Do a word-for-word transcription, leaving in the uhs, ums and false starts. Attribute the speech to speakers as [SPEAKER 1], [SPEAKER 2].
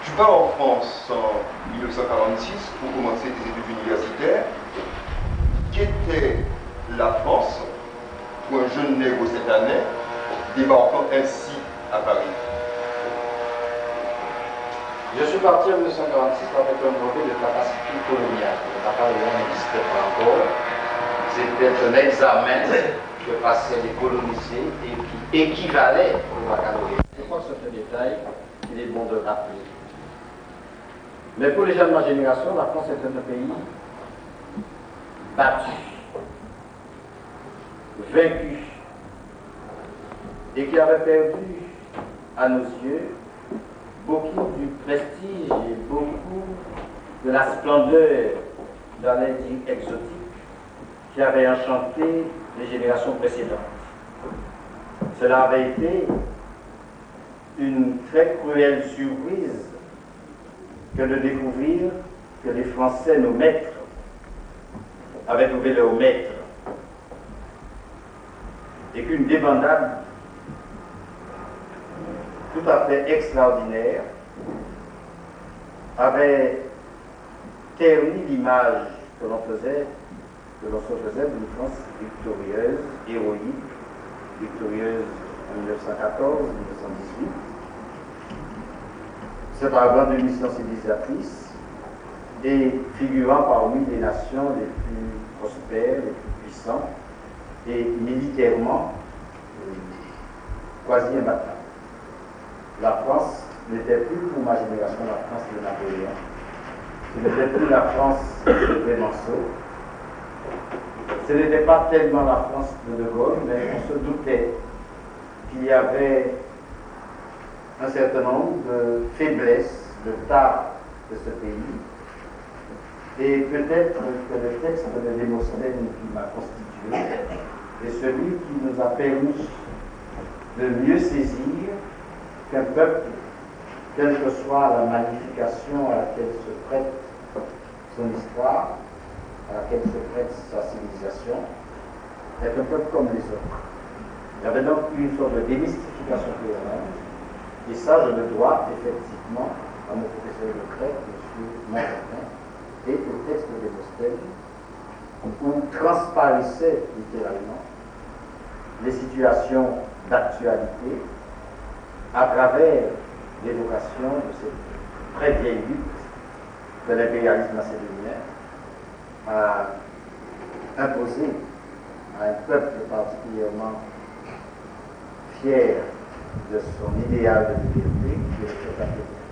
[SPEAKER 1] Tu pars en France en mille neuf cent quarante-six pour commencer tes études universitaires. Qu'était la France pour un jeune nègre cette année, débarquant ainsi à Paris?
[SPEAKER 2] Je suis parti en mille neuf cent quarante-six avec un brevet de capacité coloniale. Le baccalauréat n'existait pas encore. C'était un examen que passaient les colonisés et qui équivalait au baccalauréat. Je crois que c'est un détail qu'il est bon de rappeler. Mais pour les jeunes de ma génération, la France est un pays battu, vaincu, et qui avait perdu, à nos yeux, beaucoup du prestige et beaucoup de la splendeur dans les îles exotiques qui avaient enchanté les générations précédentes. Cela avait été une très cruelle surprise que de découvrir que les Français, nos maîtres, avaient trouvé leur maître et qu'une débandade tout à fait extraordinaire avait terni l'image que l'on faisait, que l'on se faisait d'une France victorieuse, héroïque, victorieuse en mille neuf cent quatorze, mille neuf cent dix-huit, se parlant d'une mission civilisatrice et figurant parmi les nations les plus prospères, les plus puissantes et militairement euh, quasi imbattables. La France n'était plus pour ma génération la France de Napoléon. Ce n'était plus la France de Clémenceau. Ce n'était pas tellement la France de De Gaulle, mais on se doutait qu'il y avait un certain nombre de faiblesses, de tares de ce pays. Et peut-être que le texte de Démosthène qui m'a constitué est celui qui nous a permis de mieux saisir qu'un peuple, quelle que soit la magnification à laquelle se prête son histoire, à laquelle se prête sa civilisation, est un peuple comme les autres. Il y avait donc une sorte de démystification théorique, et ça je le dois effectivement à mon professeur de grec, M. Montatin, et au texte de Démosthène, où transparaissaient littéralement les situations d'actualité à travers l'évocation de cette très vieille lutte de l'impérialisme macédonien a imposé à un peuple particulièrement fier de son idéal de liberté, qui est le peuple